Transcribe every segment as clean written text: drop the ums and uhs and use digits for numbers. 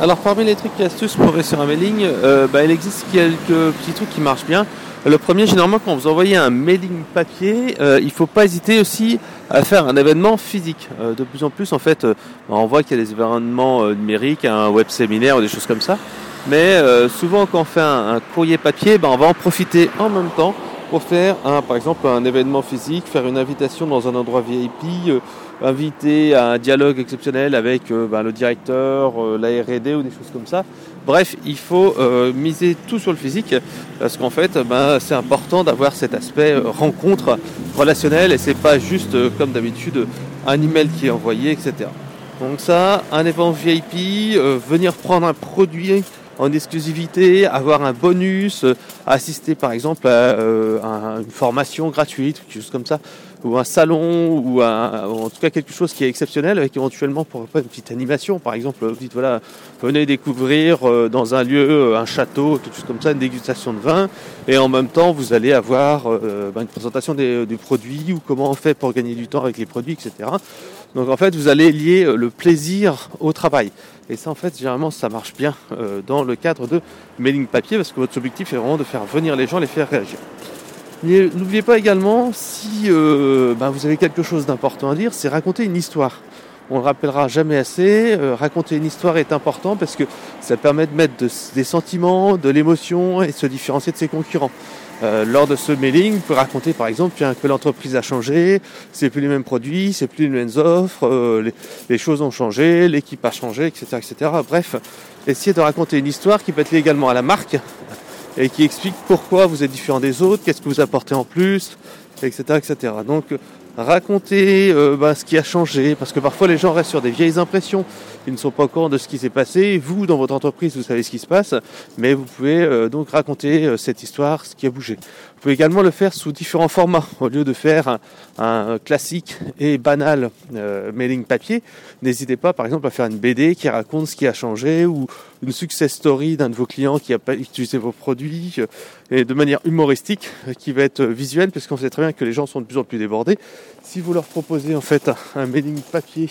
Alors parmi les trucs et astuces pour réussir un mailing, il existe quelques petits trucs qui marchent bien. Le premier, généralement, quand vous envoyez un mailing papier, il ne faut pas hésiter aussi à faire un événement physique. De plus en plus, en fait, on voit qu'il y a des événements numériques, un web séminaire ou des choses comme ça. Mais souvent, quand on fait un courrier papier, on va en profiter en même temps pour faire, par exemple, un événement physique, faire une invitation dans un endroit VIP, inviter à un dialogue exceptionnel avec le directeur, la R&D ou des choses comme ça. Bref, il faut miser tout sur le physique parce qu'en fait, c'est important d'avoir cet aspect rencontre relationnelle et c'est pas juste comme d'habitude un email qui est envoyé, etc. Donc ça, un événement VIP, venir prendre un produit en exclusivité, avoir un bonus, assister par exemple à une formation gratuite, quelque chose comme ça, ou un salon, ou en tout cas quelque chose qui est exceptionnel, avec éventuellement pourquoi pas une petite animation, par exemple, vous dites voilà, venez découvrir dans un lieu, un château, quelque chose comme ça, une dégustation de vin, et en même temps vous allez avoir une présentation des produits, ou comment on fait pour gagner du temps avec les produits, etc. Donc en fait vous allez lier le plaisir au travail. Et ça, en fait, généralement, ça marche bien dans le cadre de mailing papier parce que votre objectif est vraiment de faire venir les gens, les faire réagir. Mais n'oubliez pas également, si vous avez quelque chose d'important à dire, c'est raconter une histoire. On ne le rappellera jamais assez, raconter une histoire est important parce que ça permet de mettre des sentiments, de l'émotion et de se différencier de ses concurrents. Lors de ce mailing, vous pouvez raconter par exemple que l'entreprise a changé, c'est plus les mêmes produits, c'est plus les mêmes offres, les choses ont changé, l'équipe a changé, etc., etc. Bref, essayez de raconter une histoire qui peut être liée également à la marque et qui explique pourquoi vous êtes différent des autres, qu'est-ce que vous apportez en plus, etc., etc. Donc raconter ce qui a changé, parce que parfois les gens restent sur des vieilles impressions, ils ne sont pas au courant de ce qui s'est passé. Vous, dans votre entreprise, vous savez ce qui se passe, mais vous pouvez donc raconter cette histoire, ce qui a bougé. Vous pouvez également le faire sous différents formats. Au lieu de faire un classique et banal mailing papier, n'hésitez pas par exemple à faire une BD qui raconte ce qui a changé ou une success story d'un de vos clients qui a pas utilisé vos produits et de manière humoristique qui va être visuelle parce qu'on sait très bien que les gens sont de plus en plus débordés. Si vous leur proposez en fait un mailing papier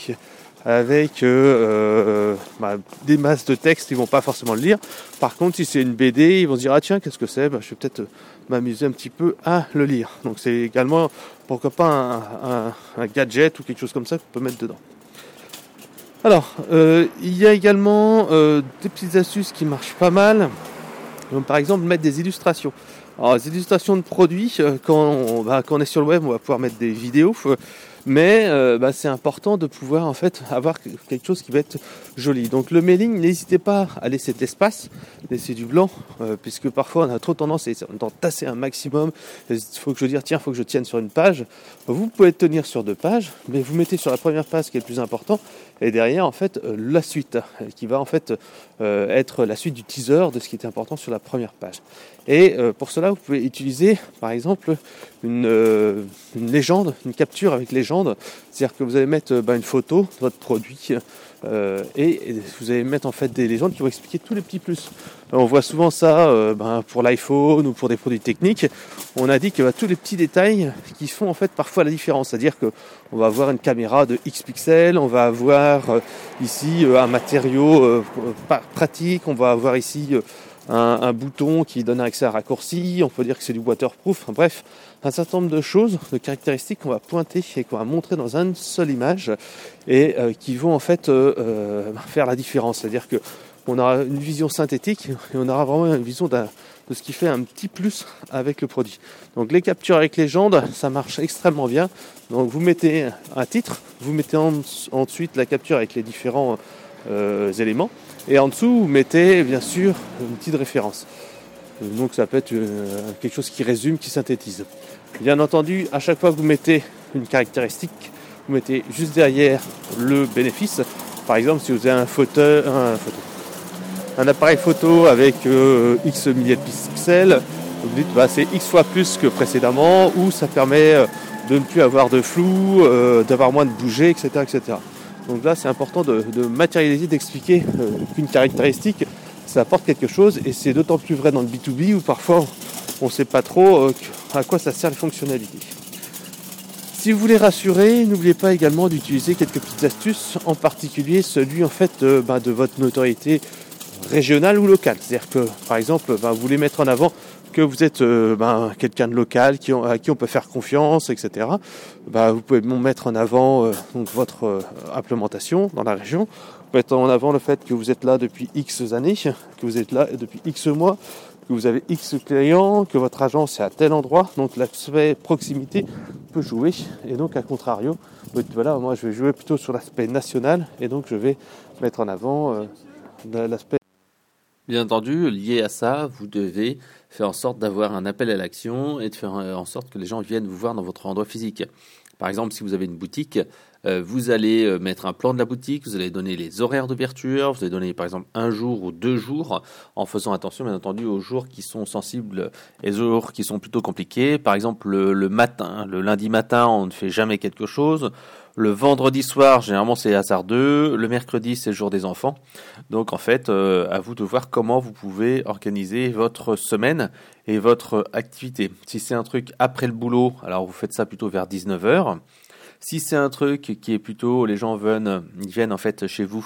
avec des masses de texte, ils vont pas forcément le lire. Par contre, si c'est une BD, ils vont se dire tiens, qu'est-ce que c'est, je vais peut-être m'amuser un petit peu à le lire. Donc c'est également pourquoi pas un gadget ou quelque chose comme ça qu'on peut mettre dedans. Alors, il y a également des petites astuces qui marchent pas mal. Donc, par exemple, mettre des illustrations. Alors, les illustrations de produits, quand on est sur le web, on va pouvoir mettre des vidéos. Mais c'est important de pouvoir en fait avoir quelque chose qui va être joli. Donc le mailing, n'hésitez pas à laisser de l'espace, laisser du blanc, puisque parfois on a trop tendance à tasser un maximum. Il faut que je tienne sur une page. Vous pouvez tenir sur 2 pages, mais vous mettez sur la première page ce qui est le plus important, et derrière en fait la suite, qui va en fait être la suite du teaser de ce qui était important sur la première page. Et pour cela, vous pouvez utiliser par exemple une légende, une capture avec légende, c'est-à-dire que vous allez mettre une photo de votre produit et vous allez mettre en fait des légendes qui vont expliquer tous les petits plus. On voit souvent ça pour l'iPhone ou pour des produits techniques. On a dit que tous les petits détails qui font en fait parfois la différence, c'est-à-dire que on va avoir une caméra de X pixels, on va avoir ici un matériau pratique, on va avoir ici un bouton qui donne accès à raccourci, on peut dire que c'est du waterproof, bref, un certain nombre de choses, de caractéristiques qu'on va pointer et qu'on va montrer dans une seule image et qui vont en fait faire la différence. C'est-à-dire que on aura une vision synthétique et on aura vraiment une vision de ce qui fait un petit plus avec le produit. Donc les captures avec légende, ça marche extrêmement bien. Donc vous mettez un titre, vous mettez ensuite la capture avec les différents éléments. Et en dessous, vous mettez bien sûr une petite référence. Donc ça peut être quelque chose qui résume, qui synthétise. Bien entendu, à chaque fois que vous mettez une caractéristique, vous mettez juste derrière le bénéfice. Par exemple, si vous avez un appareil photo avec X milliers de pixels, vous dites c'est X fois plus que précédemment, ou ça permet de ne plus avoir de flou, d'avoir moins de bouger, etc., etc. Donc là, c'est important de matérialiser, d'expliquer qu'une caractéristique, ça apporte quelque chose, et c'est d'autant plus vrai dans le B2B où parfois on ne sait pas trop à quoi ça sert les fonctionnalités. Si vous voulez rassurer, n'oubliez pas également d'utiliser quelques petites astuces, en particulier celui en fait de votre notoriété régionale ou locale. C'est-à-dire que par exemple, vous voulez mettre en avant que vous êtes quelqu'un de local à qui on peut faire confiance, etc. Vous pouvez mettre en avant donc votre implémentation dans la région. Vous mettez en avant le fait que vous êtes là depuis X années, que vous êtes là depuis X mois, que vous avez X clients, que votre agence est à tel endroit. Donc l'aspect proximité peut jouer. Et donc à contrario, voilà, moi je vais jouer plutôt sur l'aspect national et donc je vais mettre en avant l'aspect. Bien entendu, lié à ça, vous devez faire en sorte d'avoir un appel à l'action et de faire en sorte que les gens viennent vous voir dans votre endroit physique. Par exemple, si vous avez une boutique, vous allez mettre un plan de la boutique, vous allez donner les horaires d'ouverture, vous allez donner par exemple 1 jour ou 2 jours, en faisant attention bien entendu aux jours qui sont sensibles et aux jours qui sont plutôt compliqués. Par exemple, le matin, le lundi matin, on ne fait jamais quelque chose. Le vendredi soir, généralement c'est hasardeux. Le mercredi, c'est le jour des enfants. Donc en fait, à vous de voir comment vous pouvez organiser votre semaine et votre activité. Si c'est un truc après le boulot, alors vous faites ça plutôt vers 19h. Si c'est un truc qui est plutôt, les gens viennent en fait chez vous,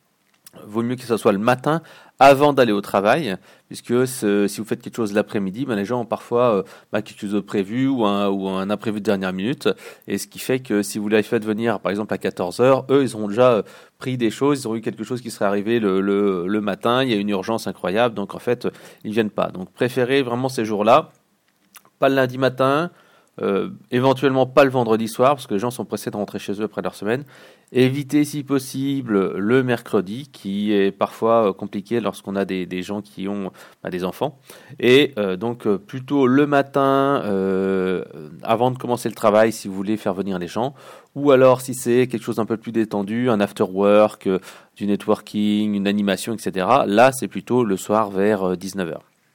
vaut mieux que ce soit le matin avant d'aller au travail, puisque si vous faites quelque chose l'après-midi, les gens ont parfois quelque chose de prévu ou un imprévu de dernière minute, et ce qui fait que si vous les faites venir par exemple à 14h, eux ils auront déjà pris des choses, ils auront eu quelque chose qui serait arrivé le matin, il y a une urgence incroyable, donc en fait ils viennent pas. Donc préférez vraiment ces jours-là, pas le lundi matin, éventuellement pas le vendredi soir parce que les gens sont pressés de rentrer chez eux après leur semaine. Évitez si possible le mercredi qui est parfois compliqué lorsqu'on a des gens qui ont des enfants. Et donc plutôt le matin avant de commencer le travail si vous voulez faire venir les gens. Ou alors si c'est quelque chose d'un peu plus détendu, un after work, du networking, une animation, etc. Là c'est plutôt le soir vers 19h.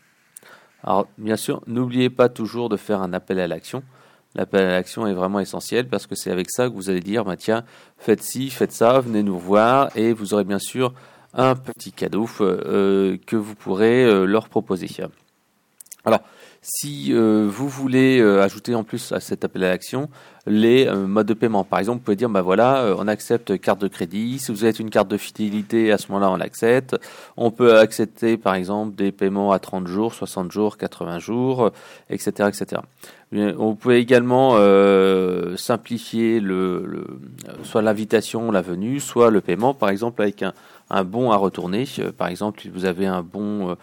Alors, bien sûr, n'oubliez pas toujours de faire un appel à l'action. L'appel à l'action est vraiment essentiel parce que c'est avec ça que vous allez dire, tiens, faites ci, faites ça, venez nous voir et vous aurez bien sûr un petit cadeau que vous pourrez leur proposer. Alors, si vous voulez ajouter en plus à cet appel à l'action les modes de paiement, par exemple, vous pouvez dire, on accepte carte de crédit. Si vous avez une carte de fidélité, à ce moment-là, on l'accepte. On peut accepter, par exemple, des paiements à 30 jours, 60 jours, 80 jours, etc., etc. On peut également simplifier soit l'invitation, la venue, soit le paiement, par exemple, avec un bon à retourner. Par exemple, si vous avez un bon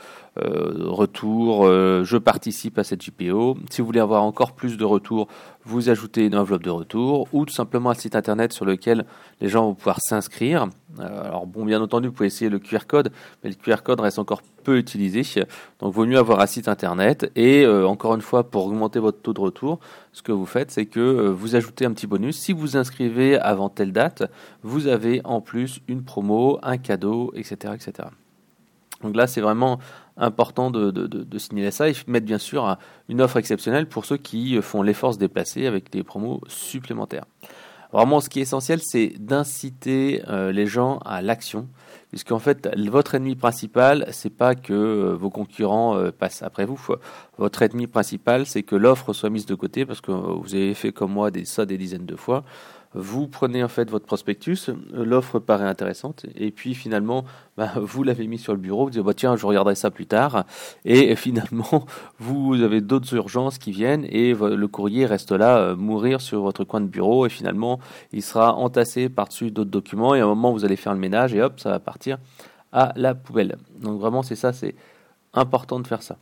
retour, je participe à cette JPO. Si vous voulez avoir encore plus de retours, vous ajoutez une enveloppe de retour ou tout simplement un site internet sur lequel les gens vont pouvoir s'inscrire. Alors bien entendu, vous pouvez essayer le QR code, mais le QR code reste encore peu utilisé. Donc, vaut mieux avoir un site internet. Et encore une fois, pour augmenter votre taux de retour, ce que vous faites, c'est que vous ajoutez un petit bonus. Si vous inscrivez avant telle date, vous avez en plus une promo, un cadeau, etc., etc. Donc là, c'est vraiment important de signaler ça et mettre bien sûr une offre exceptionnelle pour ceux qui font l'effort de se déplacer avec des promos supplémentaires. Vraiment, ce qui est essentiel, c'est d'inciter les gens à l'action, puisqu'en fait, votre ennemi principal, c'est pas que vos concurrents passent après vous. Votre ennemi principal, c'est que l'offre soit mise de côté, parce que vous avez fait comme moi des dizaines de fois. Vous prenez en fait votre prospectus, l'offre paraît intéressante, et puis finalement, vous l'avez mis sur le bureau, vous dites tiens, je regarderai ça plus tard, et finalement, vous avez d'autres urgences qui viennent, et le courrier reste là, mourir sur votre coin de bureau, et finalement, il sera entassé par-dessus d'autres documents, et à un moment, vous allez faire le ménage, et hop, ça va partir à la poubelle. Donc vraiment, c'est important de faire ça.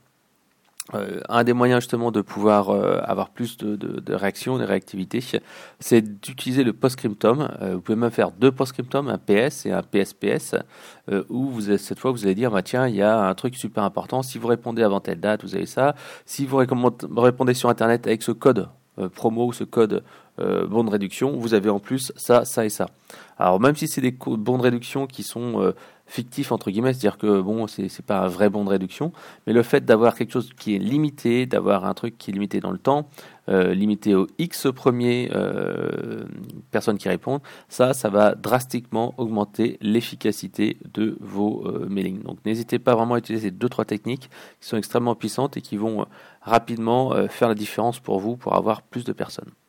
Un des moyens justement de pouvoir avoir plus de réactions, de réactivité, c'est d'utiliser le post-scriptum. Vous pouvez même faire 2 post-scriptum, un PS et un PSPS, où cette fois vous allez dire tiens, il y a un truc super important, si vous répondez avant telle date, vous avez ça. Si vous répondez sur internet avec ce code promo ou ce code bon de réduction, vous avez en plus ça, ça et ça. Alors même si c'est des bons de réduction qui sont fictifs entre guillemets, c'est-à-dire que c'est pas un vrai bon de réduction, mais le fait d'avoir quelque chose qui est limité, d'avoir un truc qui est limité dans le temps, limité aux X premiers personnes qui répondent, ça va drastiquement augmenter l'efficacité de vos mailings. Donc n'hésitez pas vraiment à utiliser ces 2-3 techniques qui sont extrêmement puissantes et qui vont rapidement faire la différence pour vous pour avoir plus de personnes.